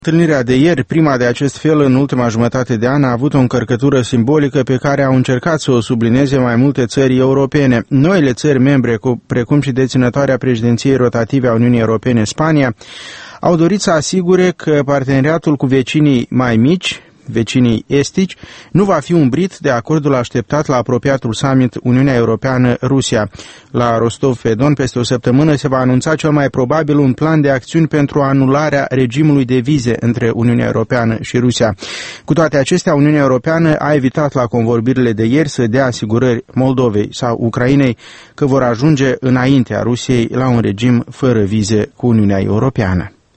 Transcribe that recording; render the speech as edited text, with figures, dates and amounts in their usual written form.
Întâlnirea de ieri, prima de acest fel în ultima jumătate de an, a avut o încărcătură simbolică pe care au încercat să o sublinieze mai multe țări europene. Noile țări membre, precum și deținătoarea președinției rotative a Uniunii Europene, Spania, au dorit să asigure că parteneriatul cu vecinii mai mici, vecinii estici, nu va fi umbrit de acordul așteptat la apropiatul summit Uniunea Europeană-Rusia. La Rostov-pe-Don, peste o săptămână, se va anunța cel mai probabil un plan de acțiuni pentru anularea regimului de vize între Uniunea Europeană și Rusia. Cu toate acestea, Uniunea Europeană a evitat la convorbirile de ieri să dea asigurări Moldovei sau Ucrainei că vor ajunge înaintea Rusiei la un regim fără vize cu Uniunea Europeană.